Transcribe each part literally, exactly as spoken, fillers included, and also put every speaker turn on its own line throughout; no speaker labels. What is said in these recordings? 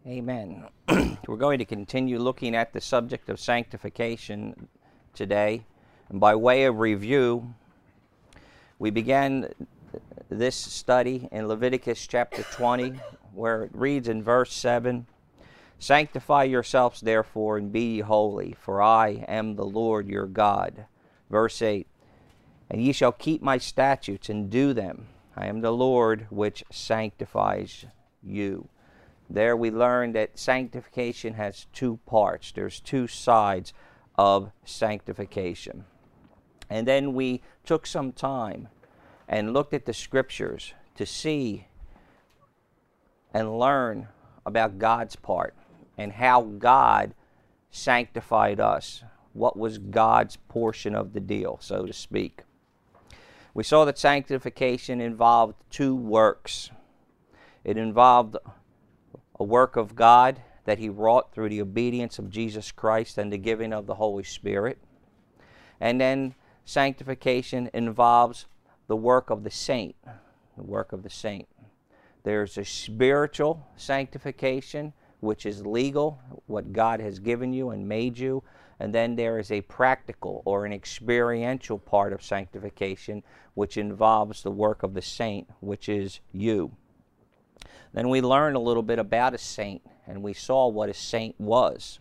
Amen. We're going to continue looking at the subject of sanctification today. And by way of review, we began this study in Leviticus chapter twenty, where it reads in verse seven, "Sanctify yourselves therefore, and be ye holy, for I am the Lord your God." Verse eight, "And ye shall keep my statutes and do them. I am the Lord which sanctifies you." There we learned that sanctification has two parts. There's two sides of sanctification. And then we took some time and looked at the scriptures to see and learn about God's part and how God sanctified us. What was God's portion of the deal, so to speak. We saw that sanctification involved two works. It involved a work of God that He wrought through the obedience of Jesus Christ and the giving of the Holy Spirit. And then sanctification involves the work of the saint, the work of the saint. There's a spiritual sanctification, which is legal, what God has given you and made you. And then there is a practical or an experiential part of sanctification, which involves the work of the saint, which is you. Then we learned a little bit about a saint, and we saw what a saint was.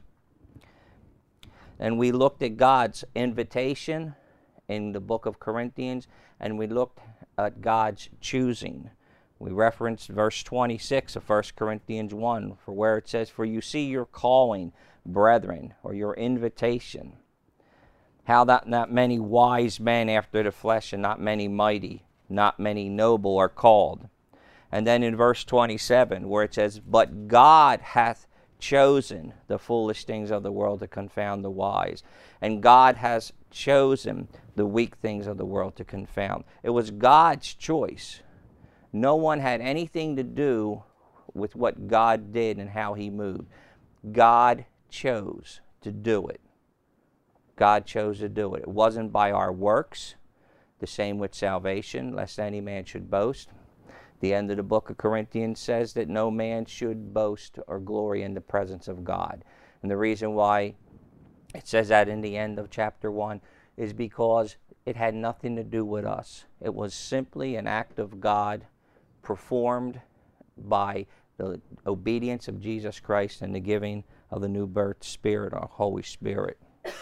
And we looked at God's invitation in the book of Corinthians, and we looked at God's choosing. We referenced verse twenty-six of First Corinthians one, for where it says, "For you see your calling, brethren," or your invitation, "how that not many wise men after the flesh, and not many mighty, not many noble are called." And then in verse twenty-seven, where it says, "But God hath chosen the foolish things of the world to confound the wise." And God has chosen the weak things of the world to confound. It was God's choice. No one had anything to do with what God did and how He moved. God chose to do it. God chose to do it. It wasn't by our works. The same with salvation, lest any man should boast. The end of the book of Corinthians says that no man should boast or glory in the presence of God. And the reason why it says that in the end of chapter one is because it had nothing to do with us. It was simply an act of God performed by the obedience of Jesus Christ and the giving of the new birth Spirit, our Holy Spirit.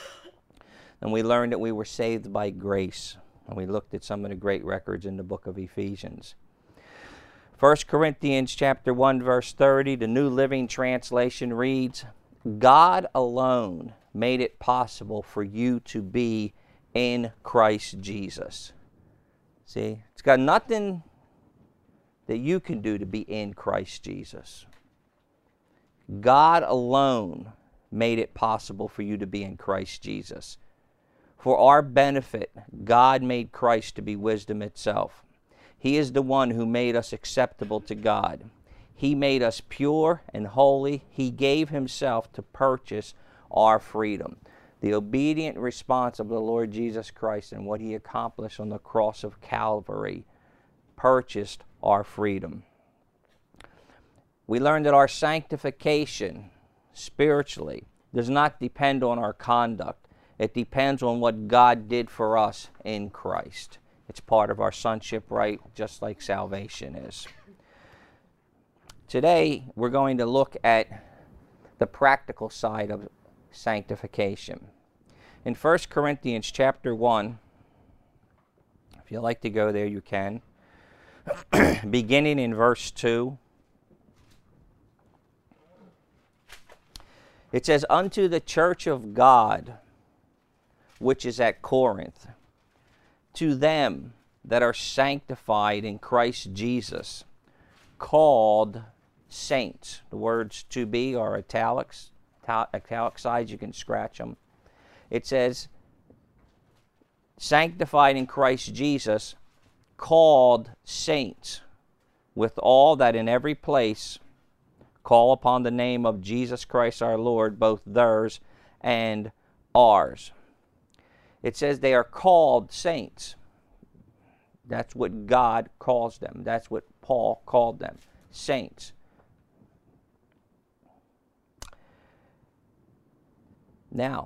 And we learned that we were saved by grace. And we looked at some of the great records in the book of Ephesians. First Corinthians chapter one, verse thirty, the New Living Translation reads, "God alone made it possible for you to be in Christ Jesus." See, it's got nothing that you can do to be in Christ Jesus. God alone made it possible for you to be in Christ Jesus. For our benefit, God made Christ to be wisdom itself. He is the one who made us acceptable to God. He made us pure and holy. He gave Himself to purchase our freedom. The obedient response of the Lord Jesus Christ and what He accomplished on the cross of Calvary purchased our freedom. We learned that our sanctification spiritually does not depend on our conduct. It depends on what God did for us in Christ. It's part of our sonship right, just like salvation is. Today, we're going to look at the practical side of sanctification. In First Corinthians chapter one, if you'd like to go there, you can. Beginning in verse two. It says, "Unto the church of God, which is at Corinth, to them that are sanctified in Christ Jesus, called saints." The words "to be" are italics, italicized. You can scratch them. It says, "Sanctified in Christ Jesus, called saints, with all that in every place call upon the name of Jesus Christ our Lord, both theirs and ours." It says they are called saints. That's what God calls them. That's what Paul called them, saints. Now,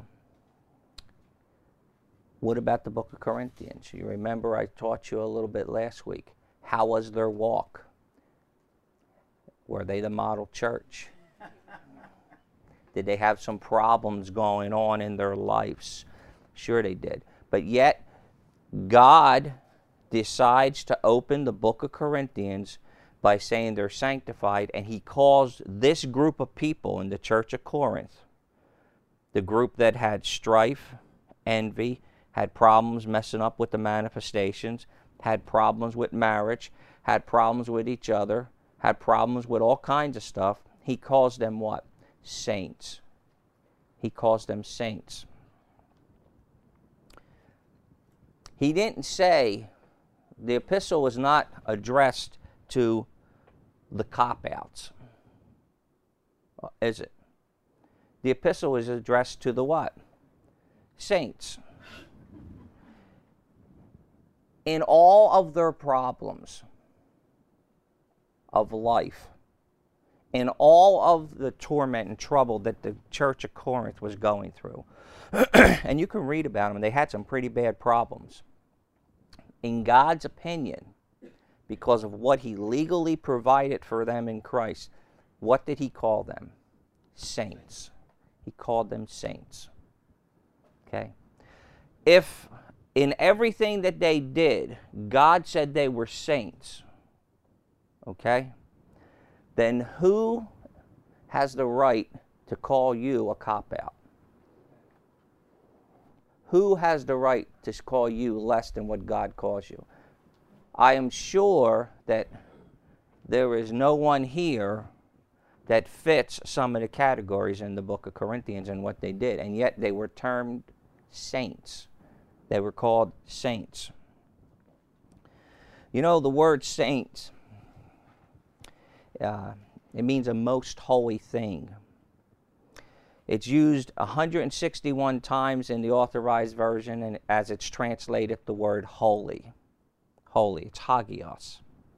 what about the book of Corinthians? You remember I taught you a little bit last week. How was their walk? Were they the model church? Did they have some problems going on in their lives? Sure they did. But yet, God decides to open the book of Corinthians by saying they're sanctified, and he calls this group of people in the church of Corinth, the group that had strife, envy, had problems messing up with the manifestations, had problems with marriage, had problems with each other, had problems with all kinds of stuff. He calls them what? Saints. He calls them saints. He didn't say, the epistle was not addressed to the cop-outs, is it? The epistle is addressed to the what? Saints. In all of their problems of life, in all of the torment and trouble that the church of Corinth was going through, and you can read about them, they had some pretty bad problems. In God's opinion, because of what he legally provided for them in Christ, what did he call them? Saints. He called them saints. Okay? If in everything that they did, God said they were saints, okay, then who has the right to call you a cop-out? Who has the right to call you less than what God calls you? I am sure that there is no one here that fits some of the categories in the book of Corinthians and what they did, and yet they were termed saints. They were called saints. You know, the word saints, uh, it means a most holy thing. It's used one hundred sixty-one times in the Authorized Version, and as it's translated, the word holy. Holy. It's hagios.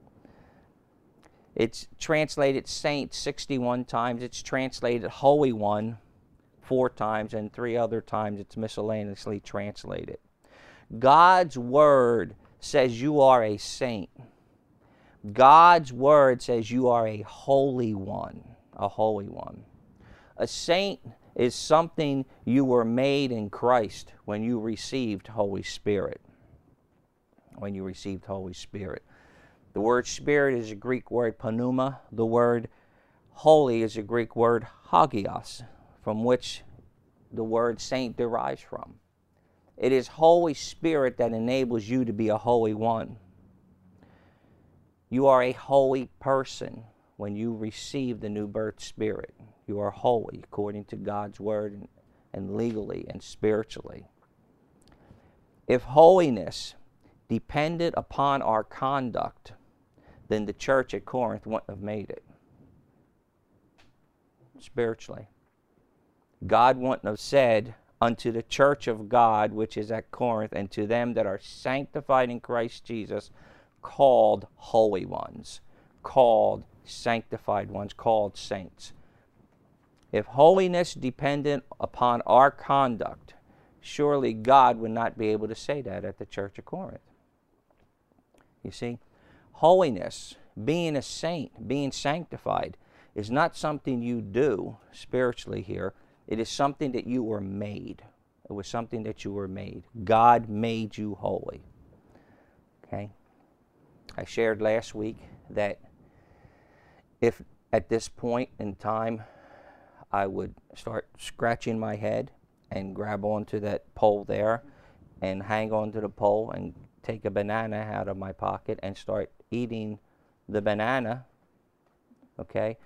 It's translated saint sixty-one times. It's translated holy one four times, and three other times it's miscellaneously translated. God's word says you are a saint. God's word says you are a holy one. A holy one. A saint is something you were made in Christ when you received Holy Spirit. When you received Holy Spirit. The word spirit is a Greek word pneuma. The word holy is a Greek word hagios, from which the word saint derives from. It is Holy Spirit that enables you to be a holy one. You are a holy person when you receive the new birth spirit. You are holy according to God's word and, and legally and spiritually. If holiness depended upon our conduct, then the church at Corinth wouldn't have made it. Spiritually. God wouldn't have said, unto the church of God which is at Corinth, and to them that are sanctified in Christ Jesus, called holy ones, called sanctified ones, called saints. If holiness depended upon our conduct, surely God would not be able to say that at the church of Corinth. You see, holiness, being a saint, being sanctified, is not something you do spiritually here. It is something that you were made. It was something that you were made. God made you holy. Okay? I shared last week that if at this point in time I would start scratching my head and grab onto that pole there and hang onto the pole and take a banana out of my pocket and start eating the banana, okay,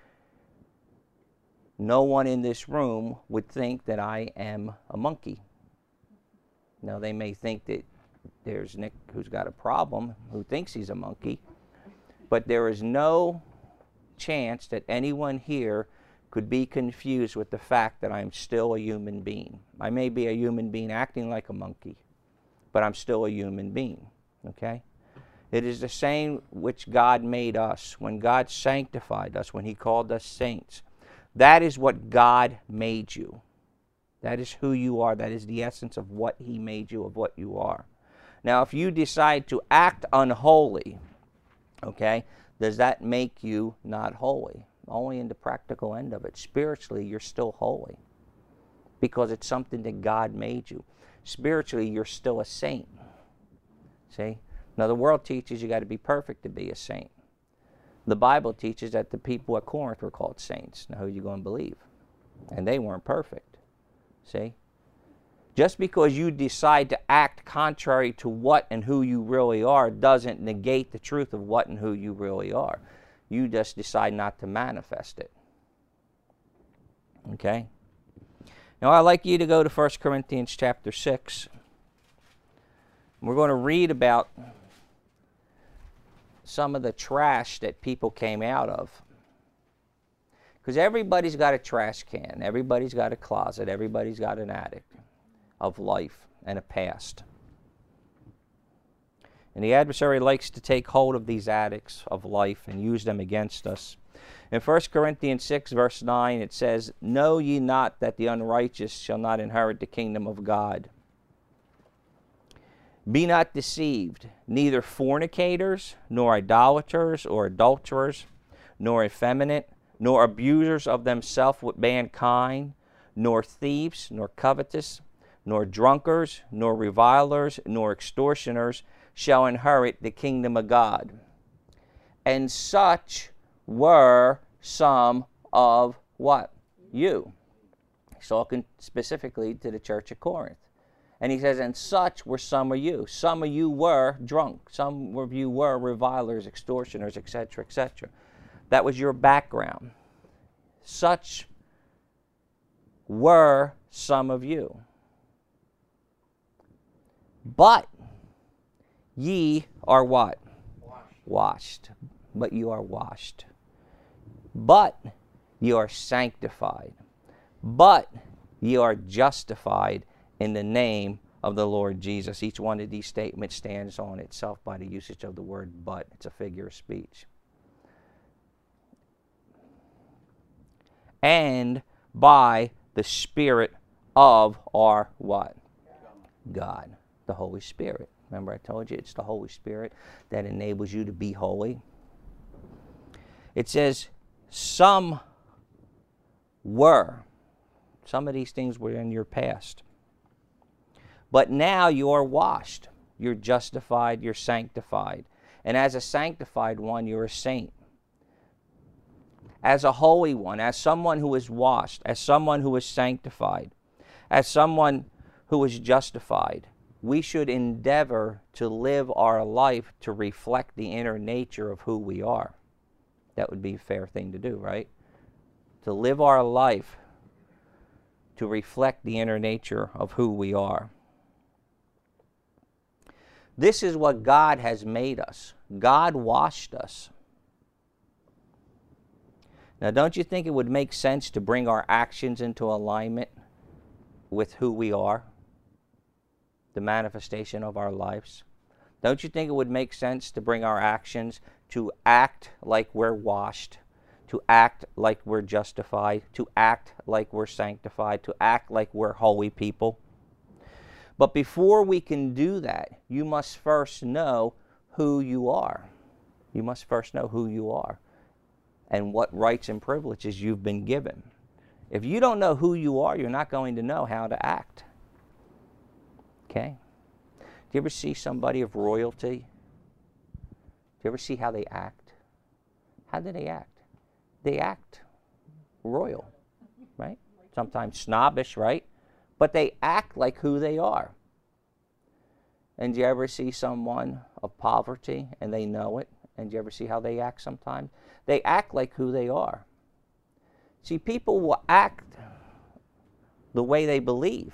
no one in this room would think that I am a monkey. Now, they may think that there's Nick who's got a problem, who thinks he's a monkey, but there is no chance that anyone here could be confused with the fact that I'm still a human being. I may be a human being acting like a monkey, but I'm still a human being, okay? It is the same which God made us. When God sanctified us, when he called us saints, that is what God made you. That is who you are. That is the essence of what he made you, of what you are. Now, if you decide to act unholy, okay, does that make you not holy? Only in the practical end of it. Spiritually, you're still holy because it's something that God made you. Spiritually, you're still a saint. See? Now, the world teaches you got to be perfect to be a saint. The Bible teaches that the people at Corinth were called saints. Now, who are you going to believe? And they weren't perfect. See? Just because you decide to act contrary to what and who you really are doesn't negate the truth of what and who you really are. You just decide not to manifest it. Okay? Now, I'd like you to go to First Corinthians chapter six. We're going to read about some of the trash that people came out of. Because everybody's got a trash can. Everybody's got a closet. Everybody's got an attic of life and a past. And the adversary likes to take hold of these attics of life and use them against us. In First Corinthians six, verse nine, it says, "Know ye not that the unrighteous shall not inherit the kingdom of God? Be not deceived, neither fornicators, nor idolaters, or adulterers, nor effeminate, nor abusers of themselves with mankind, nor thieves, nor covetous, nor drunkards, nor revilers, nor extortioners shall inherit the kingdom of God. And such were some of" what? You. He's talking specifically to the church of Corinth. And he says, and such were some of you. Some of you were drunk. Some of you were revilers, extortioners, et cetera, et cetera. That was your background. Such were some of you. But ye are what? Washed. Washed. But you are washed. But ye are sanctified. But ye are justified in the name of the Lord Jesus. Each one of these statements stands on itself by the usage of the word but. It's a figure of speech. And by the Spirit of our what? God. The Holy Spirit. Remember I told you it's the Holy Spirit that enables you to be holy. It says some were. Some of these things were in your past. But now you are washed. You're justified. You're sanctified. And as a sanctified one, you're a saint. As a holy one, as someone who is washed, as someone who is sanctified, as someone who is justified, we should endeavor to live our life to reflect the inner nature of who we are. That would be a fair thing to do, right? To live our life to reflect the inner nature of who we are. This is what God has made us. God washed us. Now, don't you think it would make sense to bring our actions into alignment with who we are? The manifestation of our lives? Don't you think it would make sense to bring our actions to act like we're washed, to act like we're justified, to act like we're sanctified, to act like we're holy people? But before we can do that, you must first know who you are. You must first know who you are and what rights and privileges you've been given. If you don't know who you are, you're not going to know how to act. Okay? Do you ever see somebody of royalty? Do you ever see how they act? How do they act? They act royal, right? Sometimes snobbish, right? But they act like who they are. And do you ever see someone of poverty and they know it? And do you ever see how they act sometimes? They act like who they are. See, people will act the way they believe.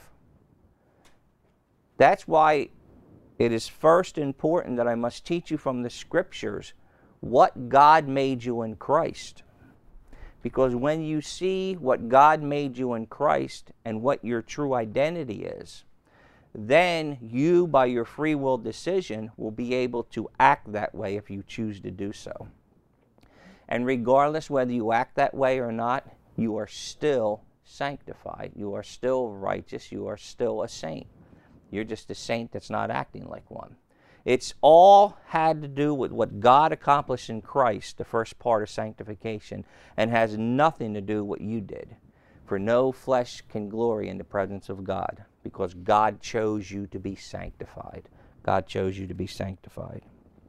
That's why it is first important that I must teach you from the Scriptures what God made you in Christ. Because when you see what God made you in Christ and what your true identity is, then you, by your free will decision, will be able to act that way if you choose to do so. And regardless whether you act that way or not, you are still sanctified. You are still righteous. You are still a saint. You're just a saint that's not acting like one. It's all had to do with what God accomplished in Christ, the first part of sanctification, and has nothing to do with what you did. For no flesh can glory in the presence of God, because God chose you to be sanctified. God chose you to be sanctified.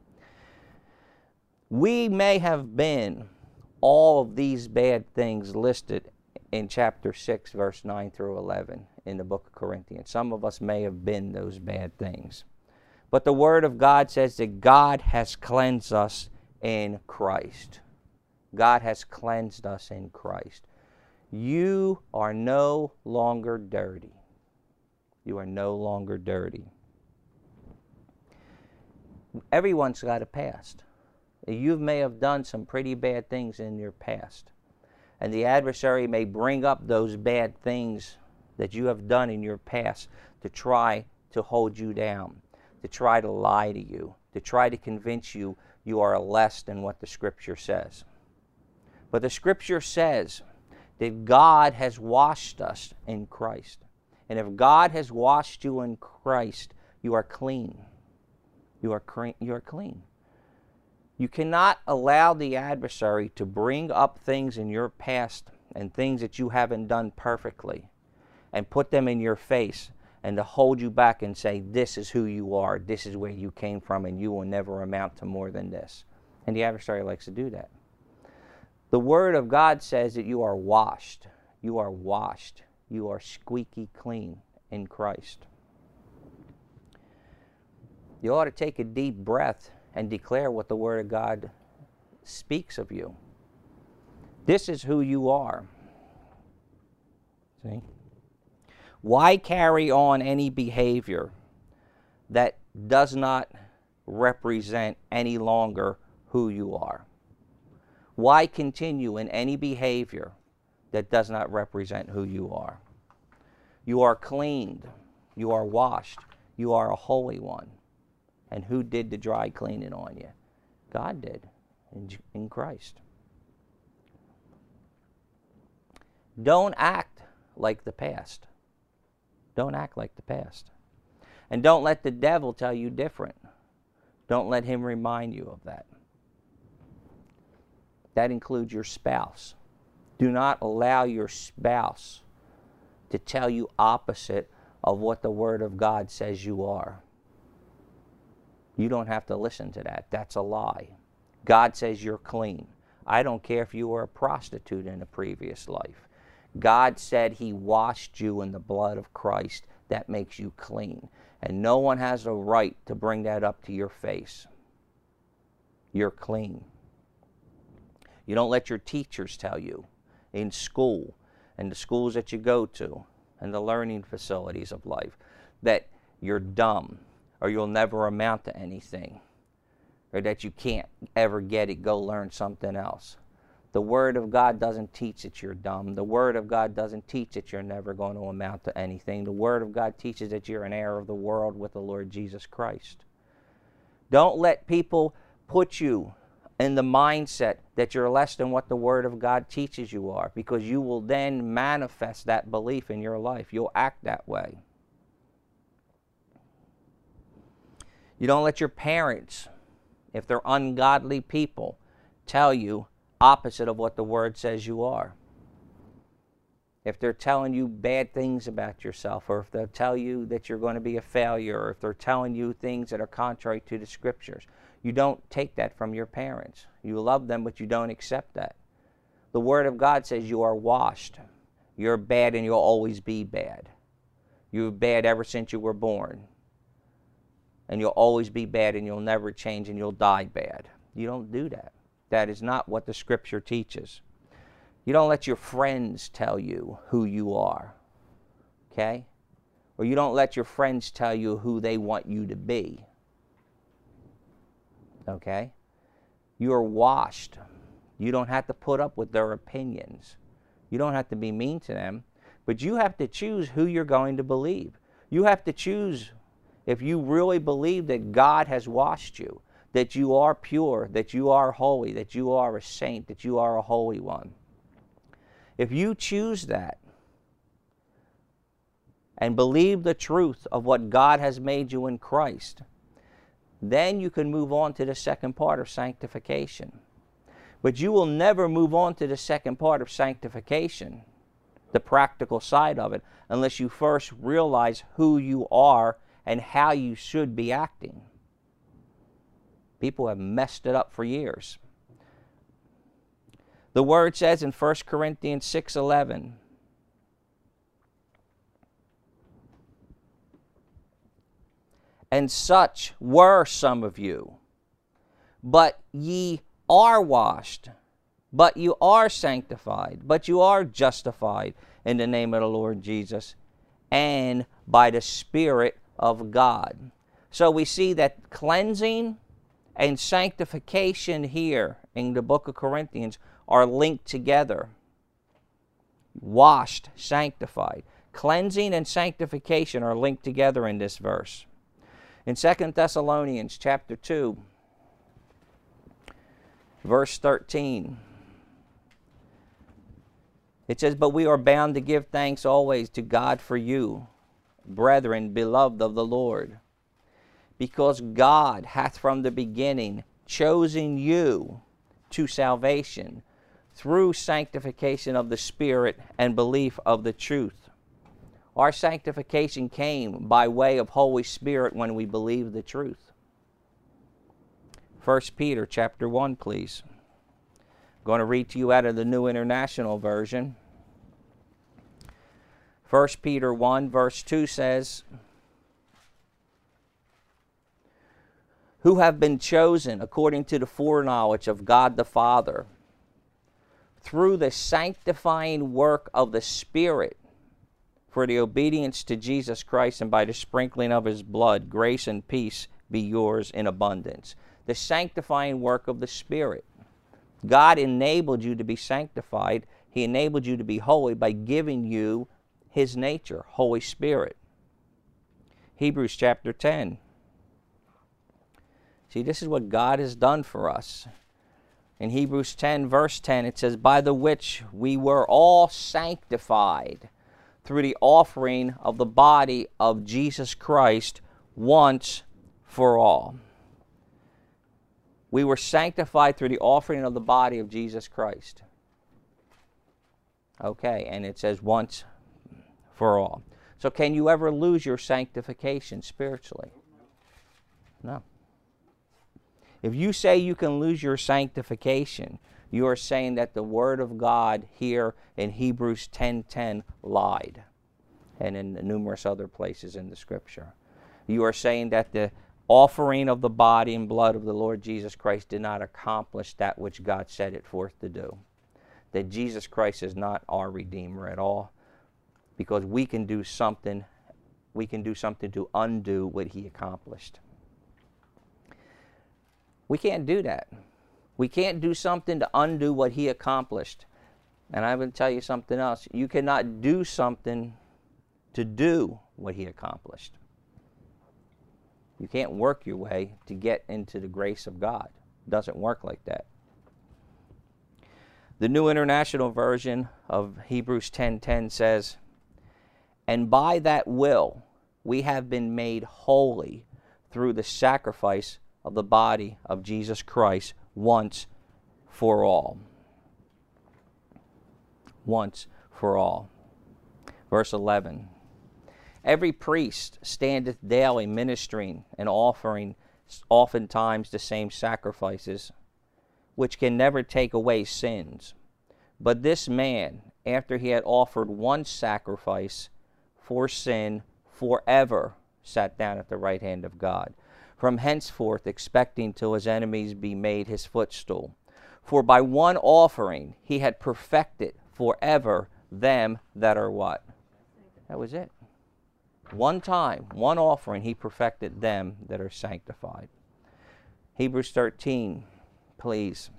We may have been all of these bad things listed in chapter six, verse nine through eleven in the book of Corinthians. Some of us may have been those bad things. But the Word of God says that God has cleansed us in Christ. God has cleansed us in Christ. You are no longer dirty. You are no longer dirty. Everyone's got a past. You may have done some pretty bad things in your past. And the adversary may bring up those bad things that you have done in your past to try to hold you down, to try to lie to you, to try to convince you you are less than what the Scripture says. But the Scripture says that God has washed us in Christ. And if God has washed you in Christ, you are clean. You are, cre- you are clean. You cannot allow the adversary to bring up things in your past and things that you haven't done perfectly and put them in your face and to hold you back and say, this is who you are, this is where you came from, and you will never amount to more than this. And the adversary likes to do that. The Word of God says that you are washed. You are washed. You are squeaky clean in Christ. You ought to take a deep breath and declare what the Word of God speaks of you. This is who you are. See? Why carry on any behavior that does not represent any longer who you are? Why continue in any behavior that does not represent who you are? You are cleaned. You are washed. You are a holy one. And who did the dry cleaning on you? God did in, in Christ. Don't act like the past. Don't act like the past. And don't let the devil tell you different. Don't let him remind you of that. That includes your spouse. Do not allow your spouse to tell you opposite of what the Word of God says you are. You don't have to listen to that. That's a lie. God says you're clean. I don't care if you were a prostitute in a previous life. God said He washed you in the blood of Christ. That makes you clean. And no one has a right to bring that up to your face. You're clean. You don't let your teachers tell you in school and the schools that you go to and the learning facilities of life that you're dumb, or you'll never amount to anything, or that you can't ever get it, go learn something else. The Word of God doesn't teach that you're dumb. The Word of God doesn't teach that you're never going to amount to anything. The Word of God teaches that you're an heir of the world with the Lord Jesus Christ. Don't let people put you in the mindset that you're less than what the Word of God teaches you are, because you will then manifest that belief in your life. You'll act that way. You don't let your parents, if they're ungodly people, tell you opposite of what the Word says you are. If they're telling you bad things about yourself, or if they'll tell you that you're going to be a failure, or if they're telling you things that are contrary to the Scriptures, you don't take that from your parents. You love them, but you don't accept that. The Word of God says you are washed. You're bad and you'll always be bad. You were bad ever since you were born. And you'll always be bad, and you'll never change, and you'll die bad. You don't do that. That is not what the Scripture teaches. You don't let your friends tell you who you are, okay? Or you don't let your friends tell you who they want you to be, okay? You are washed. You don't have to put up with their opinions. You don't have to be mean to them, but you have to choose who you're going to believe. You have to choose if you really believe that God has washed you, that you are pure, that you are holy, that you are a saint, that you are a holy one. If you choose that, and believe the truth of what God has made you in Christ, then you can move on to the second part of sanctification. But you will never move on to the second part of sanctification, the practical side of it, unless you first realize who you are and how you should be acting. People have messed it up for years. The Word says in First Corinthians six eleven, and such were some of you, but ye are washed, but you are sanctified, but you are justified in the name of the Lord Jesus, and by the Spirit of God. So we see that cleansing and sanctification here in the book of Corinthians are linked together. Washed, sanctified. Cleansing and sanctification are linked together in this verse. In Second Thessalonians chapter two, verse thirteen, it says, but we are bound to give thanks always to God for you, brethren, beloved of the Lord, because God hath from the beginning chosen you to salvation through sanctification of the Spirit and belief of the truth. Our sanctification came by way of Holy Spirit when we believe the truth. First Peter chapter one, please. I'm going to read to you out of the New International Version. First Peter one, verse two says, who have been chosen according to the foreknowledge of God the Father, through the sanctifying work of the Spirit, for the obedience to Jesus Christ, and by the sprinkling of His blood, grace and peace be yours in abundance. The sanctifying work of the Spirit. God enabled you to be sanctified. He enabled you to be holy by giving you His nature, Holy Spirit. Hebrews chapter ten. See, this is what God has done for us. In Hebrews ten, verse ten, it says, by the which we were all sanctified through the offering of the body of Jesus Christ once for all. We were sanctified through the offering of the body of Jesus Christ. Okay, and it says once for all. So can you ever lose your sanctification spiritually? No. If you say you can lose your sanctification, you are saying that the Word of God here in Hebrews ten ten lied, and in numerous other places in the Scripture. You are saying that the offering of the body and blood of the Lord Jesus Christ did not accomplish that which God set it forth to do. That Jesus Christ is not our Redeemer at all, because we can do something, we can do something to undo what He accomplished. We can't do that. We can't do something to undo what He accomplished. And I will tell you something else. You cannot do something to do what He accomplished. You can't work your way to get into the grace of God. It doesn't work like that. The New International Version of Hebrews ten ten says, and by that will we have been made holy through the sacrifice of the body of Jesus Christ once for all. Once for all. Verse eleven. Every priest standeth daily ministering and offering oftentimes the same sacrifices, which can never take away sins. But this man, after he had offered one sacrifice for sin, forever sat down at the right hand of God, from henceforth expecting till his enemies be made his footstool. For by one offering he had perfected forever them that are what? That was it. One time, one offering, he perfected them that are sanctified. Hebrews thirteen, please.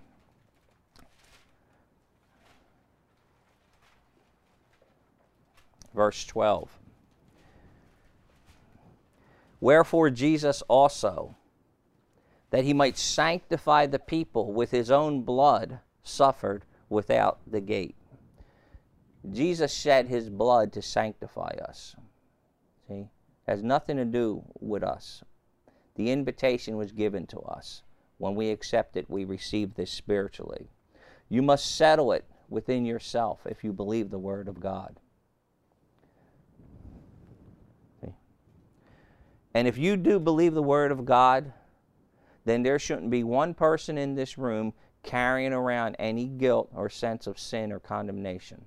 Verse twelve. Wherefore Jesus also, that he might sanctify the people with his own blood, suffered without the gate. Jesus shed his blood to sanctify us. See? It has nothing to do with us. The invitation was given to us. When we accept it, we receive this spiritually. You must settle it within yourself if you believe the Word of God. See? And if you do believe the Word of God, then there shouldn't be one person in this room carrying around any guilt or sense of sin or condemnation.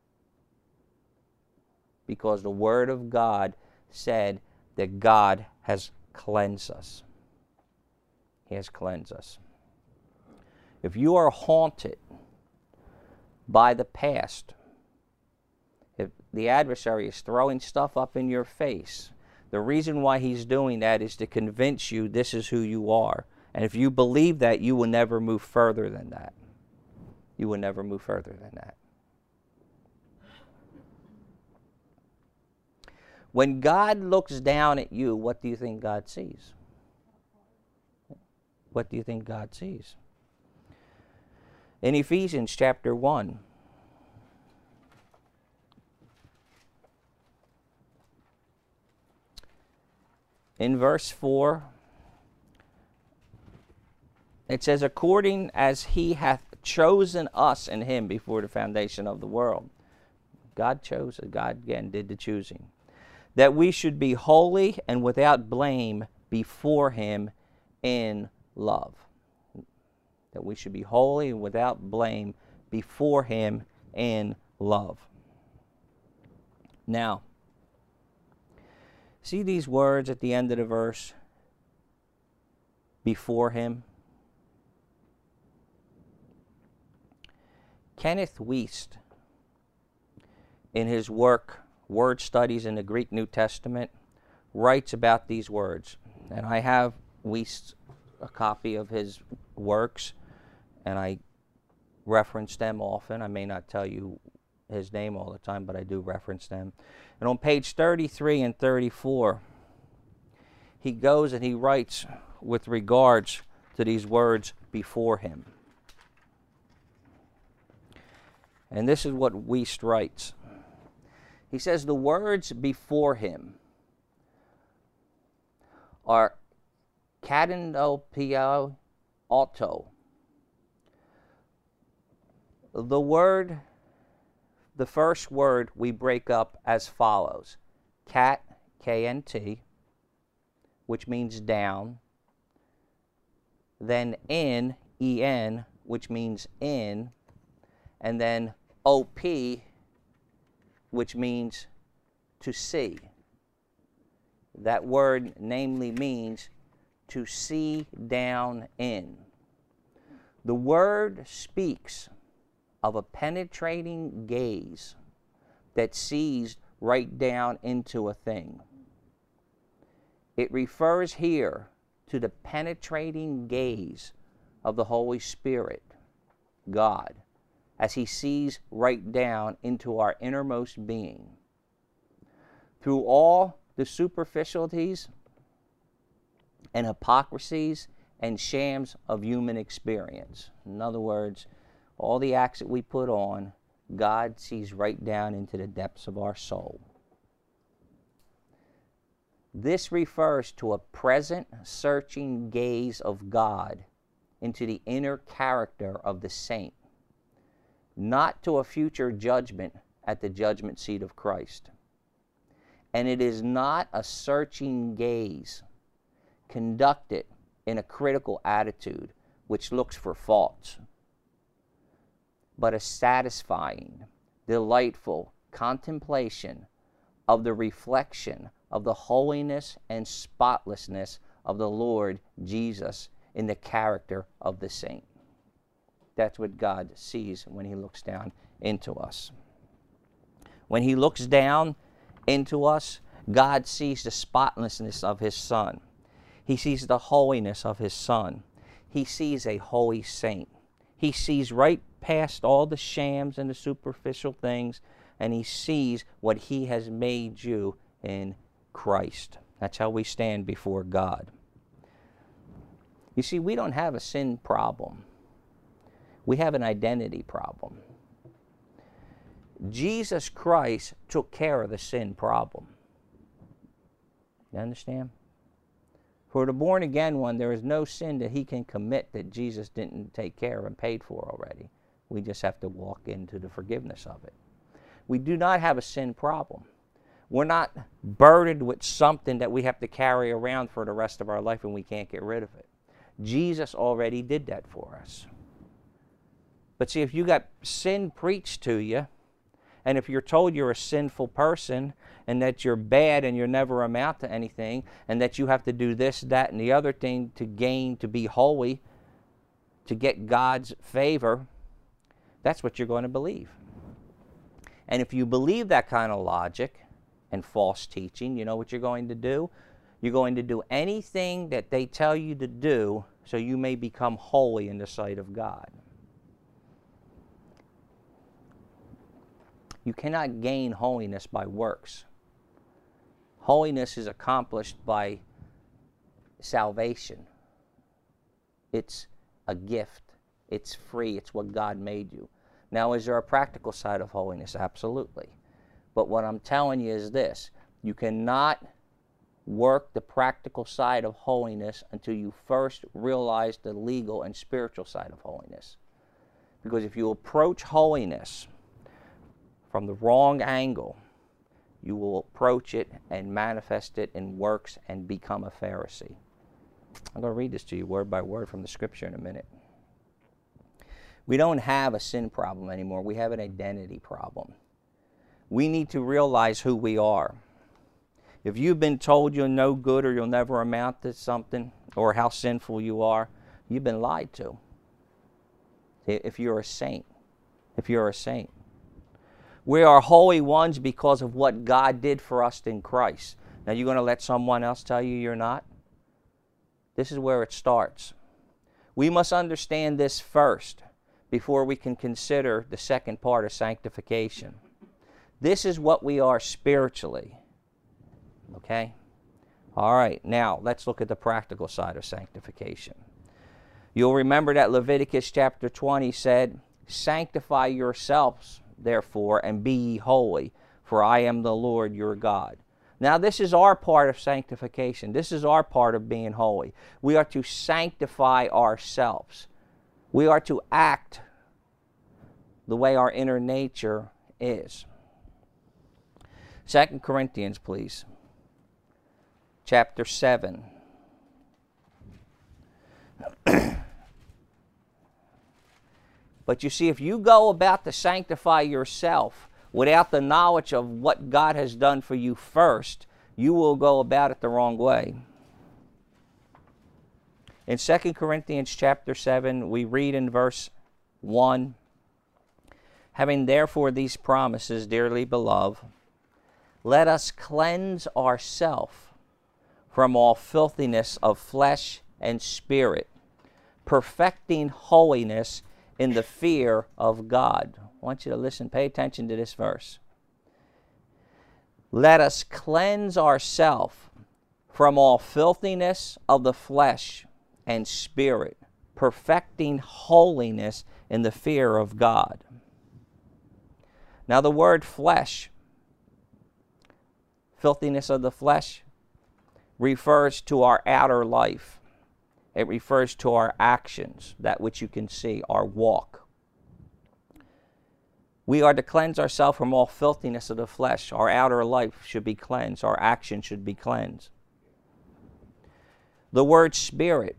Because the Word of God said that God has cleansed us. He has cleansed us. If you are haunted by the past, if the adversary is throwing stuff up in your face, the reason why he's doing that is to convince you this is who you are. And if you believe that, you will never move further than that. You will never move further than that. When God looks down at you, what do you think God sees? What do you think God sees? In Ephesians chapter one, in verse four, it says, according as he hath chosen us in him before the foundation of the world. God chose it. God, again, did the choosing. That we should be holy and without blame before him in love. That we should be holy and without blame before him in love. Now, see these words at the end of the verse? Before him. Kenneth Wuest, in his work, Word Studies in the Greek New Testament, writes about these words. And I have Wuest, a copy of his works, and I reference them often. I may not tell you his name all the time, but I do reference them. And on page thirty-three and thirty-four, he goes and he writes with regards to these words before him. And this is what Wuest writes. He says, the words before him are katanopiao auto. The word, the first word we break up as follows. Kat, K N T, which means down. Then in, E N, which means in. And then O P, which means to see. That word namely means to see down in. The word speaks of a penetrating gaze that sees right down into a thing. It refers here to the penetrating gaze of the Holy Spirit, God, as he sees right down into our innermost being. Through all the superficialities and hypocrisies and shams of human experience. In other words, all the acts that we put on, God sees right down into the depths of our soul. This refers to a present searching gaze of God into the inner character of the saint, not to a future judgment at the judgment seat of Christ. And it is not a searching gaze conducted in a critical attitude which looks for faults, but a satisfying, delightful contemplation of the reflection of the holiness and spotlessness of the Lord Jesus in the character of the saint. That's what God sees when he looks down into us. When he looks down into us, God sees the spotlessness of his Son. He sees the holiness of his Son. He sees a holy saint. He sees right past all the shams and the superficial things, and he sees what he has made you in Christ. That's how we stand before God. You see, we don't have a sin problem. We have an identity problem. Jesus Christ took care of the sin problem. You understand? For the born-again one, there is no sin that he can commit that Jesus didn't take care of and paid for already. We just have to walk into the forgiveness of it. We do not have a sin problem. We're not burdened with something that we have to carry around for the rest of our life and we can't get rid of it. Jesus already did that for us. But see, if you got sin preached to you, and if you're told you're a sinful person, and that you're bad and you'll never amount to anything, and that you have to do this, that, and the other thing to gain, to be holy, to get God's favor, that's what you're going to believe. And if you believe that kind of logic and false teaching, you know what you're going to do? You're going to do anything that they tell you to do so you may become holy in the sight of God. You cannot gain holiness by works. Holiness is accomplished by salvation. It's a gift. It's free. It's what God made you. Now, is there a practical side of holiness? Absolutely. But what I'm telling you is this. You cannot work the practical side of holiness until you first realize the legal and spiritual side of holiness. Because if you approach holiness from the wrong angle, you will approach it and manifest it in works and become a Pharisee. I'm going to read this to you word by word from the scripture in a minute. We don't have a sin problem anymore. We have an identity problem. We need to realize who we are. If you've been told you're no good or you'll never amount to something, or how sinful you are, you've been lied to. If you're a saint, if you're a saint. We are holy ones because of what God did for us in Christ. Now, you're going to let someone else tell you you're not? This is where it starts. We must understand this first before we can consider the second part of sanctification. This is what we are spiritually. Okay? All right, now let's look at the practical side of sanctification. You'll remember that Leviticus chapter twenty said, "Sanctify yourselves, therefore, and be ye holy, for I am the Lord your God." Now, this is our part of sanctification. This is our part of being holy. We are to sanctify ourselves. We are to act the way our inner nature is. Second Corinthians, please. Chapter seven. But you see, if you go about to sanctify yourself without the knowledge of what God has done for you first, you will go about it the wrong way. In Second Corinthians chapter seven, we read in verse one, "Having therefore these promises, dearly beloved, let us cleanse ourselves from all filthiness of flesh and spirit, perfecting holiness in the fear of God." I want you to listen, pay attention to this verse. Let us cleanse ourselves from all filthiness of the flesh and spirit, perfecting holiness in the fear of God. Now, the word flesh, filthiness of the flesh, refers to our outer life. It refers to our actions, that which you can see, our walk. We are to cleanse ourselves from all filthiness of the flesh. Our outer life should be cleansed. Our actions should be cleansed. The word spirit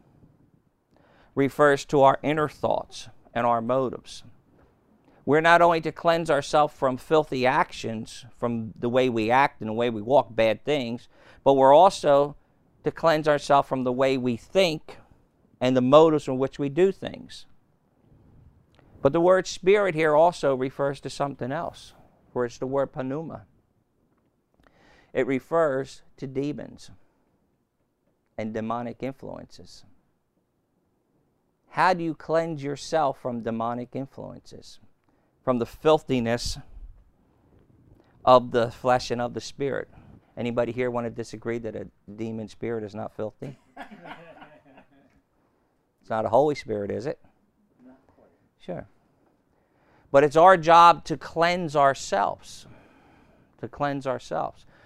refers to our inner thoughts and our motives. We're not only to cleanse ourselves from filthy actions, from the way we act and the way we walk, bad things, but we're also to cleanse ourselves from the way we think and the motives in which we do things. But the word spirit here also refers to something else, where it's the word pneuma. It refers to demons and demonic influences. How do you cleanse yourself from demonic influences? From the filthiness of the flesh and of the spirit. Anybody here want to disagree that a demon spirit is not filthy? It's not a Holy Spirit, is it? Not quite. Sure. But it's our job to cleanse ourselves. To cleanse ourselves.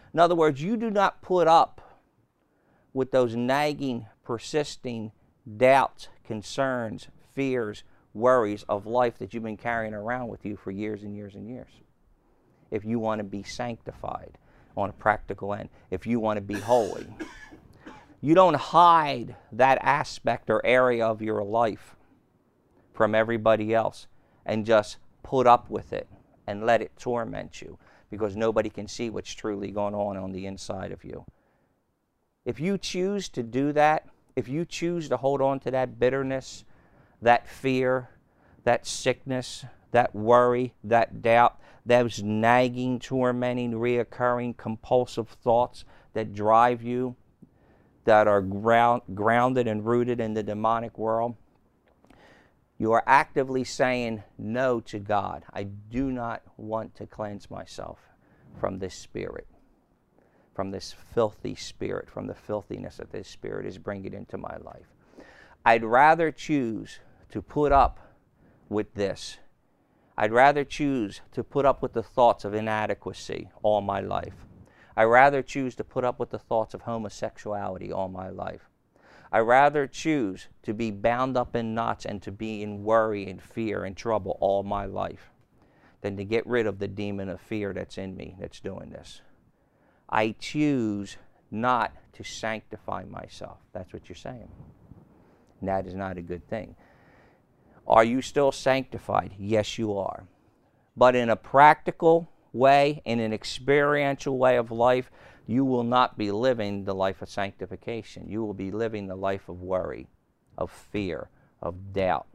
In other words, you do not put up with those nagging, persisting doubts, concerns, fears, worries of life that you've been carrying around with you for years and years and years. If you want to be sanctified on a practical end, if you want to be holy, you don't hide that aspect or area of your life from everybody else and just put up with it and let it torment you, because nobody can see what's truly going on on the inside of you. If you choose to do that, if you choose to hold on to that bitterness, that fear, that sickness, that worry, that doubt, those nagging, tormenting, reoccurring, compulsive thoughts that drive you, that are ground, grounded and rooted in the demonic world, you are actively saying no to God. I do not want to cleanse myself from this spirit, from this filthy spirit, from the filthiness that this spirit is bringing into my life. I'd rather choose to put up with this. I'd rather choose to put up with the thoughts of inadequacy all my life. I'd rather choose to put up with the thoughts of homosexuality all my life. I'd rather choose to be bound up in knots and to be in worry and fear and trouble all my life than to get rid of the demon of fear that's in me that's doing this. I choose not to sanctify myself. That's what you're saying. And that is not a good thing. Are you still sanctified? Yes, you are. But in a practical way, in an experiential way of life, you will not be living the life of sanctification. You will be living the life of worry, of fear, of doubt.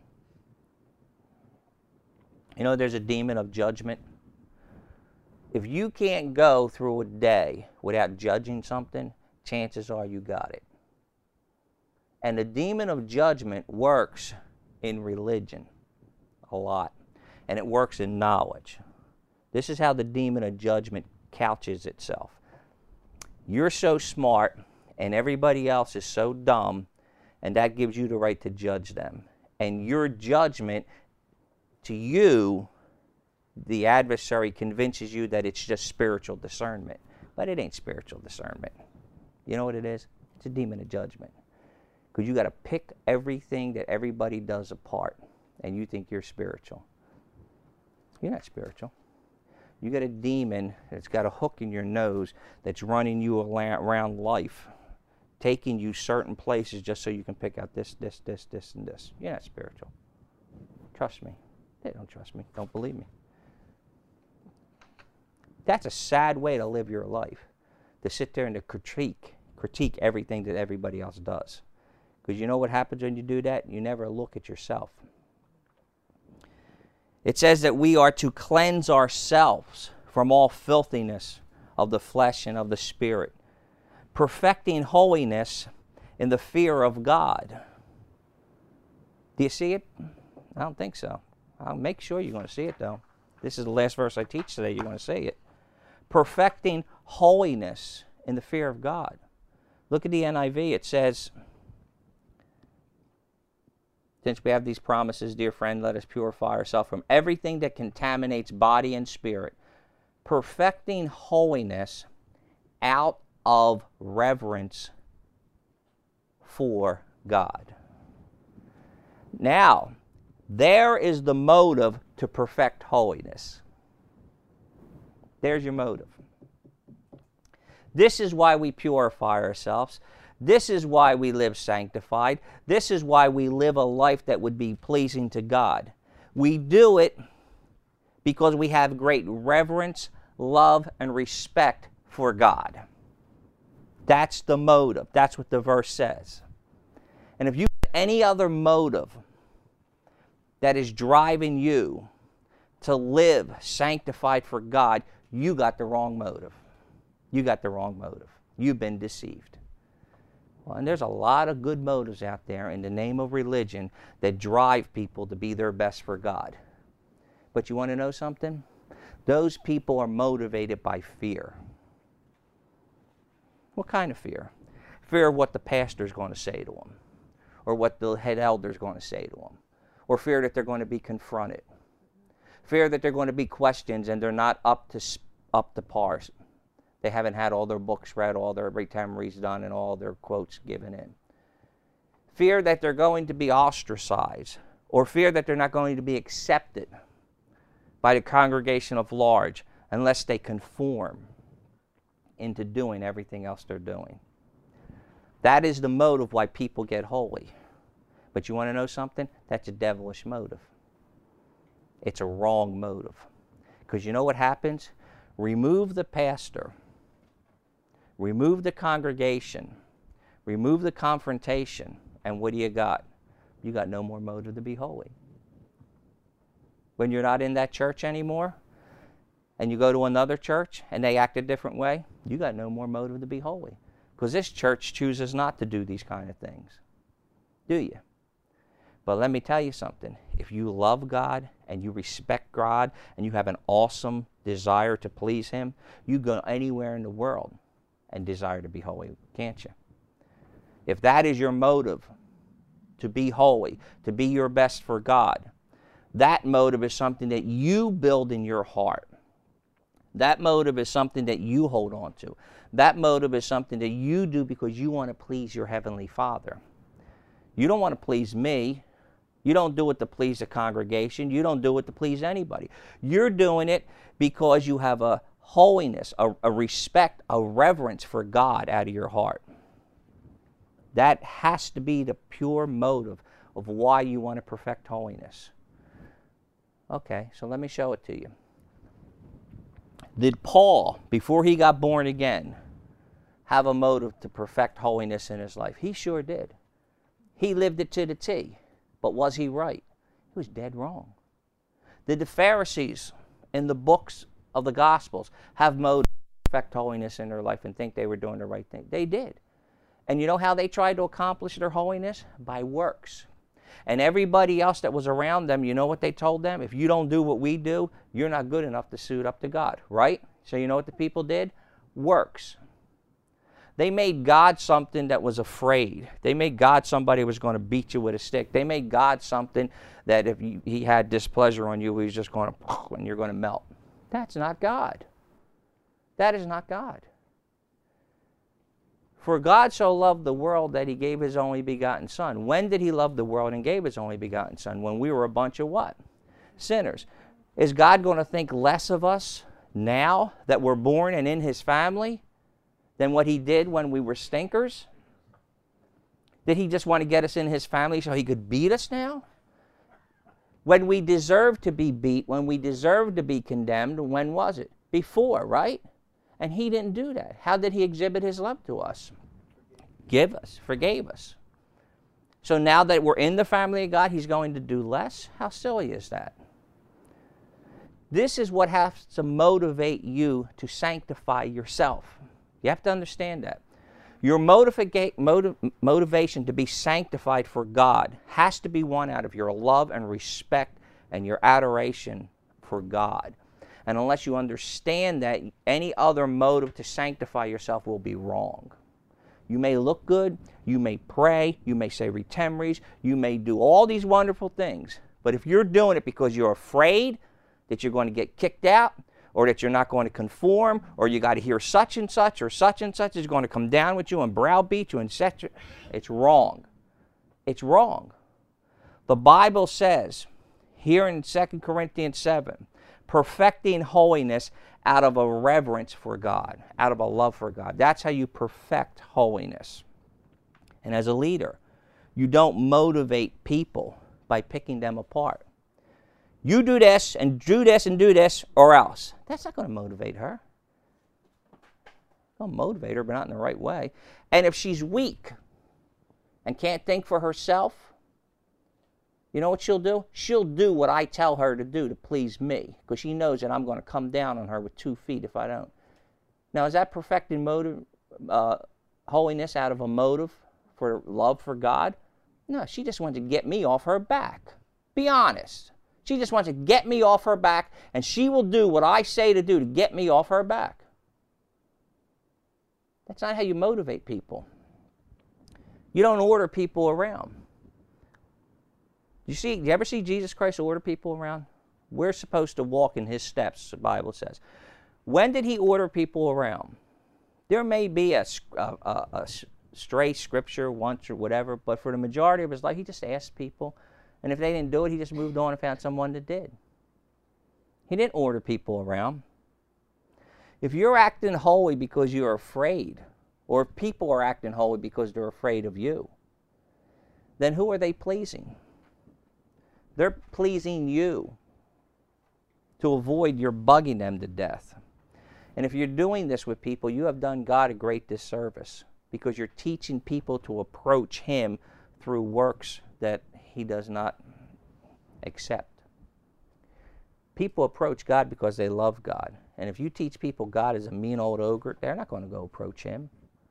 You know, there's a demon of judgment. If you can't go through a day without judging something, chances are you got it. And the demon of judgment works in religion a lot, and it works in knowledge. This is how the demon of judgment couches itself. You're so smart, and everybody else is so dumb, and that gives you the right to judge them. And your judgment, to you, the adversary convinces you that it's just spiritual discernment. But it ain't spiritual discernment. You know what it is? It's a demon of judgment. Because you got to pick everything that everybody does apart, and you think you're spiritual. You're not spiritual. You got a demon that's got a hook in your nose that's running you around life, taking you certain places just so you can pick out this, this, this, this, and this. You're not spiritual. Trust me. They don't trust me. Don't believe me. That's a sad way to live your life, to sit there and to critique, critique everything that everybody else does. Because you know what happens when you do that? You never look at yourself. It says that we are to cleanse ourselves from all filthiness of the flesh and of the spirit, perfecting holiness in the fear of God. Do you see it? I don't think so. I'll make sure you're going to see it, though. This is the last verse I teach today. You're going to see it. Perfecting holiness in the fear of God. Look at the N I V. It says, since we have these promises, dear friend, let us purify ourselves from everything that contaminates body and spirit, perfecting holiness out of reverence for God. Now, there is the motive to perfect holiness. There's your motive. This is why we purify ourselves. This is why we live sanctified. This is why we live a life that would be pleasing to God. We do it because we have great reverence, love, and respect for God. That's the motive. That's what the verse says. And if you have any other motive that is driving you to live sanctified for God, you got the wrong motive. You got the wrong motive. You've been deceived. Well, and there's a lot of good motives out there in the name of religion that drive people to be their best for God. But you want to know something? Those people are motivated by fear. What kind of fear? Fear of what the pastor is going to say to them, or what the head elder is going to say to them, or fear that they're going to be confronted. Fear that they're going to be questioned and they're not up to up to par. They haven't had all their books read, all their retemries done, and all their quotes given in. Fear that they're going to be ostracized, or fear that they're not going to be accepted by the congregation of large unless they conform into doing everything else they're doing. That is the motive why people get holy. But you want to know something? That's a devilish motive. It's a wrong motive. Because you know what happens? Remove the pastor, remove the congregation, remove the confrontation, and what do you got? You got no more motive to be holy. When you're not in that church anymore, and you go to another church, and they act a different way, you got no more motive to be holy. Because this church chooses not to do these kind of things. Do you? But let me tell you something. If you love God, and you respect God, and you have an awesome desire to please Him, you go anywhere in the world and desire to be holy, can't you? If that is your motive, to be holy, to be your best for God, that motive is something that you build in your heart. That motive is something that you hold on to. That motive is something that you do because you want to please your Heavenly Father. You don't want to please me. You don't do it to please the congregation. You don't do it to please anybody. You're doing it because you have a holiness, a, a respect, a reverence for God out of your heart. That has to be the pure motive of why you want to perfect holiness. Okay, so let me show it to you. Did Paul, before he got born again, have a motive to perfect holiness in his life? He sure did. He lived it to the T. But was he right? He was dead wrong. Did the Pharisees in the books of the Gospels have motive to perfect holiness in their life and think they were doing the right thing? They did. And you know how they tried to accomplish their holiness? By works. And everybody else that was around them, you know what they told them? If you don't do what we do, you're not good enough to suit up to God, right? So you know what the people did? Works. They made God something that was afraid. They made God somebody who was going to beat you with a stick. They made God something that if you, he had displeasure on you, he was just going to, and you're going to melt. That's not God. That is not God. For God so loved the world that he gave his only begotten Son. When did he love the world and gave his only begotten Son? When we were a bunch of what? Sinners. Is God going to think less of us now that we're born and in his family than what he did when we were stinkers? Did he just want to get us in his family so he could beat us now? When we deserved to be beat, when we deserved to be condemned, when was it? Before, right? And he didn't do that. How did he exhibit his love to us? Give us, forgave us. So now that we're in the family of God, he's going to do less? How silly is that? This is what has to motivate you to sanctify yourself. You have to understand that. Your motiva- motiv- motivation to be sanctified for God has to be one out of your love and respect and your adoration for God. And unless you understand that, any other motive to sanctify yourself will be wrong. You may look good, you may pray, you may say retemries, you may do all these wonderful things. But if you're doing it because you're afraid that you're going to get kicked out, or that you're not going to conform, or you got to hear such and such, or such and such is going to come down with you and browbeat you and set you, it's wrong. It's wrong. The Bible says, here in Second Corinthians seven, perfecting holiness out of a reverence for God, out of a love for God. That's how you perfect holiness. And as a leader, you don't motivate people by picking them apart. You do this, and do this, and do this, or else. That's not going to motivate her. It'll motivate her, but not in the right way. And if she's weak and can't think for herself, you know what she'll do? She'll do what I tell her to do to please me, because she knows that I'm going to come down on her with two feet if I don't. Now, is that perfecting motive, uh, holiness out of a motive for love for God? No, she just wants to get me off her back. Be honest. She just wants to get me off her back, and she will do what I say to do to get me off her back. That's not how you motivate people. You don't order people around. You see, do you ever see Jesus Christ order people around? We're supposed to walk in his steps, the Bible says. When did he order people around? There may be a, a, a, a stray scripture once or whatever, but for the majority of his life, he just asked people, and if they didn't do it, he just moved on and found someone that did. He didn't order people around. If you're acting holy because you're afraid, or if people are acting holy because they're afraid of you, then who are they pleasing? They're pleasing you to avoid your bugging them to death. And if you're doing this with people, you have done God a great disservice, because you're teaching people to approach Him through works that He does not accept. People approach God because they love God. And if you teach people God is a mean old ogre, they're not going to go approach Him.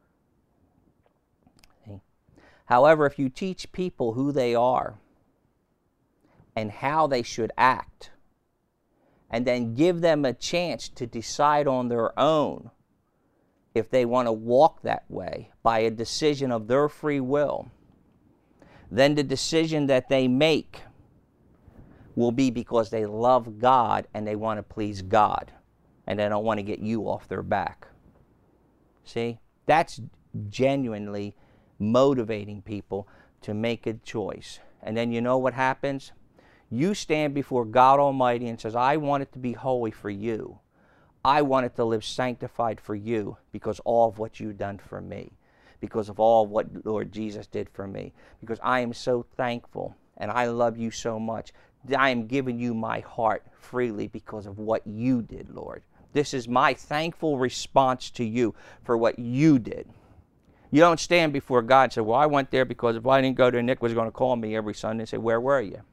However, if you teach people who they are and how they should act, and then give them a chance to decide on their own if they want to walk that way by a decision of their free will, then the decision that they make will be because they love God and they want to please God, and they don't want to get you off their back. See? That's genuinely motivating people to make a choice. And then you know what happens? You stand before God Almighty and says, I want it to be holy for you. I want it to live sanctified for you because all of what you've done for me, because of all of what Lord Jesus did for me, because I am so thankful and I love you so much. I am giving you my heart freely because of what you did, Lord. This is my thankful response to you for what you did. You don't stand before God and say, well, I went there because if I didn't go there, Nick was going to call me every Sunday and say, where were you?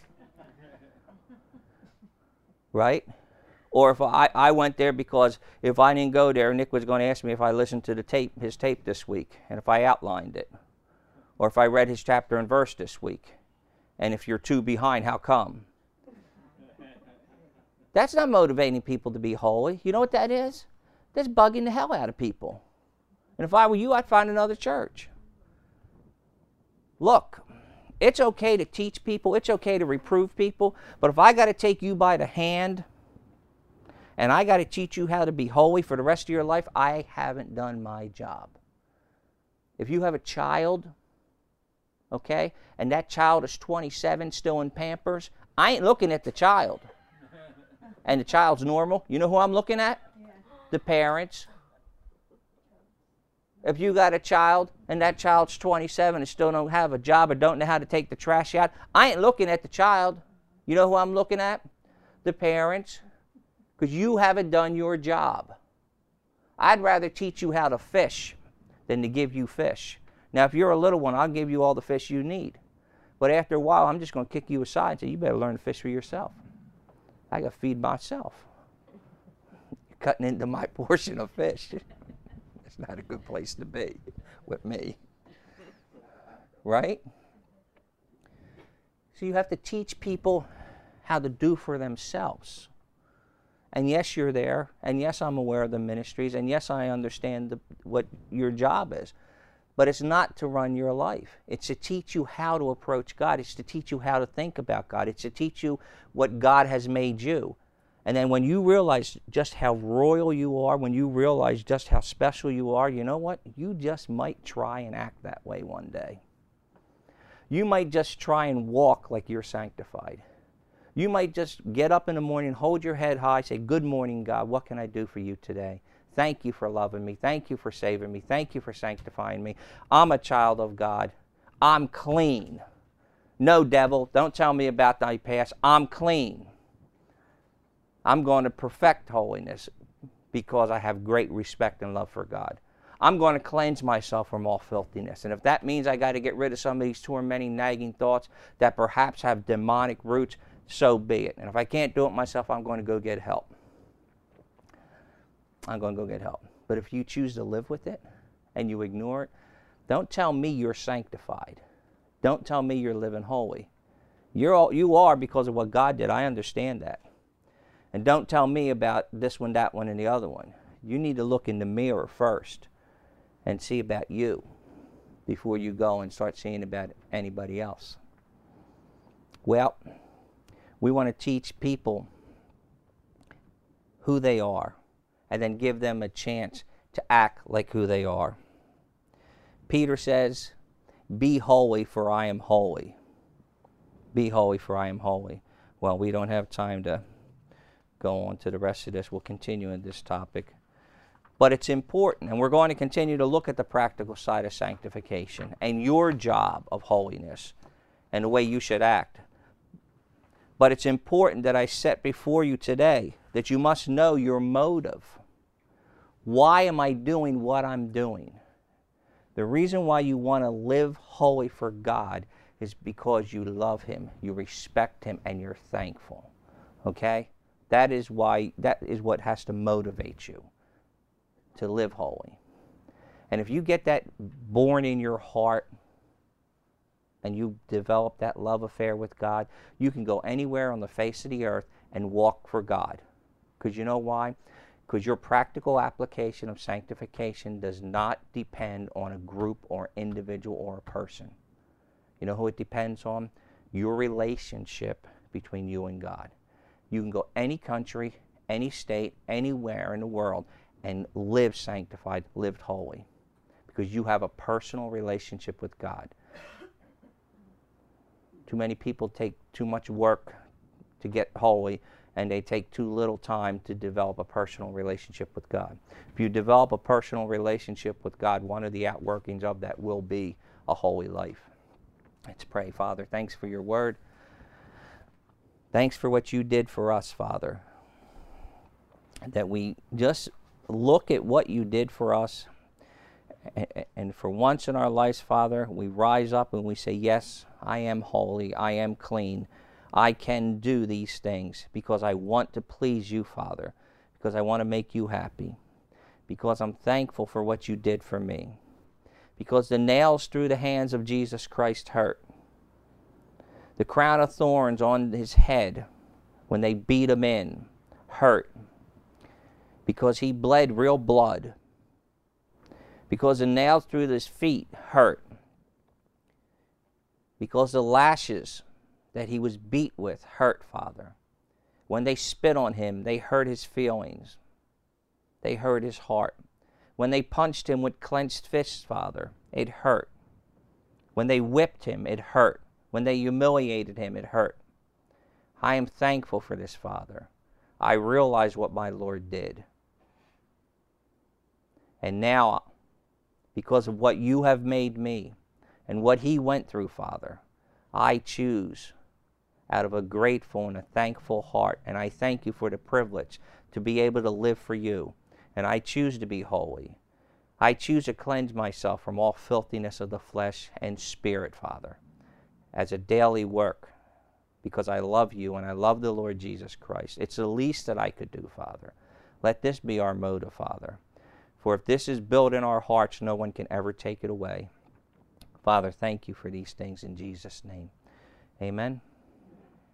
Right? Or if I, I went there because if I didn't go there, Nick was going to ask me if I listened to the tape, his tape this week, and if I outlined it. Or if I read his chapter and verse this week. And if you're two behind, how come? That's not motivating people to be holy. You know what that is? That's bugging the hell out of people. And if I were you, I'd find another church. Look, it's okay to teach people. It's okay to reprove people. But if I got to take you by the hand and I got to teach you how to be holy for the rest of your life, I haven't done my job. If you have a child, okay, and that child is twenty-seven, still in Pampers, I ain't looking at the child. And the child's normal. You know who I'm looking at? Yeah. The parents. If you got a child and that child's twenty-seven and still don't have a job or don't know how to take the trash out, I ain't looking at the child. You know who I'm looking at? The parents. Because you haven't done your job. I'd rather teach you how to fish than to give you fish. Now, if you're a little one, I'll give you all the fish you need. But after a while, I'm just going to kick you aside and say, you better learn to fish for yourself. I got to feed myself. You're cutting into my portion of fish. It's not a good place to be with me. Right? So you have to teach people how to do for themselves. And yes, you're there. And yes, I'm aware of the ministries. And yes, I understand the, what your job is. But it's not to run your life. It's to teach you how to approach God. It's to teach you how to think about God. It's to teach you what God has made you. And then when you realize just how royal you are, when you realize just how special you are, you know what? You just might try and act that way one day. You might just try and walk like you're sanctified. You might just get up in the morning, hold your head high, say, good morning, God. What can I do for you today? Thank you for loving me. Thank you for saving me. Thank you for sanctifying me. I'm a child of God. I'm clean. No, devil, don't tell me about thy past. I'm clean. I'm going to perfect holiness because I have great respect and love for God. I'm going to cleanse myself from all filthiness. And if that means I got to get rid of some of these tormenting, nagging thoughts that perhaps have demonic roots, so be it. And if I can't do it myself, I'm going to go get help. I'm going to go get help. But if you choose to live with it and you ignore it, don't tell me you're sanctified. Don't tell me you're living holy. You're all, you are because of what God did. I understand that. And don't tell me about this one, that one, and the other one. You need to look in the mirror first and see about you before you go and start seeing about anybody else. Well, we want to teach people who they are and then give them a chance to act like who they are. Peter says, be holy, for I am holy. Be holy, for I am holy. Well, we don't have time to go on to the rest of this. We'll continue in this topic. But it's important, and we're going to continue to look at the practical side of sanctification and your job of holiness and the way you should act. But it's important that I set before you today that you must know your motive. Why am I doing what I'm doing? The reason why you want to live holy for God is because you love Him, you respect Him, and you're thankful. Okay? That is why, that is what has to motivate you to live holy. And if you get that born in your heart and you develop that love affair with God, you can go anywhere on the face of the earth and walk for God. Because you know why? Because your practical application of sanctification does not depend on a group or individual or a person. You know who it depends on? Your relationship between you and God. You can go any country, any state, anywhere in the world and live sanctified, live holy. Because you have a personal relationship with God. Too many people take too much work to get holy, and they take too little time to develop a personal relationship with God. If you develop a personal relationship with God, one of the outworkings of that will be a holy life. Let's pray. Father, thanks for your word. Thanks for what you did for us, Father. That we just look at what you did for us, and for once in our lives, Father, we rise up and we say, yes, I am holy, I am clean. I can do these things because I want to please you, Father, because I want to make you happy, because I'm thankful for what you did for me, because the nails through the hands of Jesus Christ hurt. The crown of thorns on his head when they beat him in hurt, because he bled real blood, because the nails through his feet hurt, because the lashes that he was beat with hurt, Father. When they spit on him, they hurt his feelings. They hurt his heart. When they punched him with clenched fists, Father, it hurt. When they whipped him, it hurt. When they humiliated him, it hurt. I am thankful for this, Father. I realize what my Lord did. And now, because of what you have made me and what he went through, Father, I choose out of a grateful and a thankful heart, and I thank you for the privilege to be able to live for you. And I choose to be holy. I choose to cleanse myself from all filthiness of the flesh and spirit, Father, as a daily work, because I love you and I love the Lord Jesus Christ. It's the least that I could do, Father. Let this be our motive, Father. For if this is built in our hearts, no one can ever take it away. Father, thank you for these things in Jesus' name. Amen.